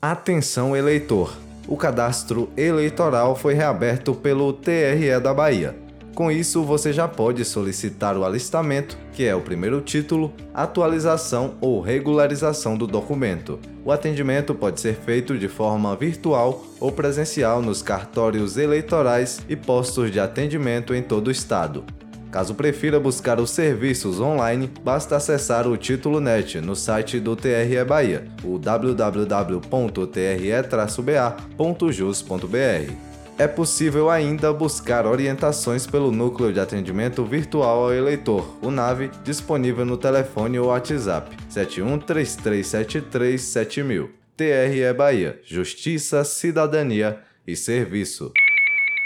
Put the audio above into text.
Atenção eleitor! O cadastro eleitoral foi reaberto pelo TRE da Bahia. Com isso, você já pode solicitar o alistamento, que é o primeiro título, atualização ou regularização do documento. O atendimento pode ser feito de forma virtual ou presencial nos cartórios eleitorais e postos de atendimento em todo o estado. Caso prefira buscar os serviços online, basta acessar o Título Net no site do TRE Bahia, o www.tre-ba.jus.br. É possível ainda buscar orientações pelo Núcleo de Atendimento Virtual ao Eleitor, o NAVE, disponível no telefone ou WhatsApp 7133737000. TRE Bahia, Justiça, Cidadania e Serviço.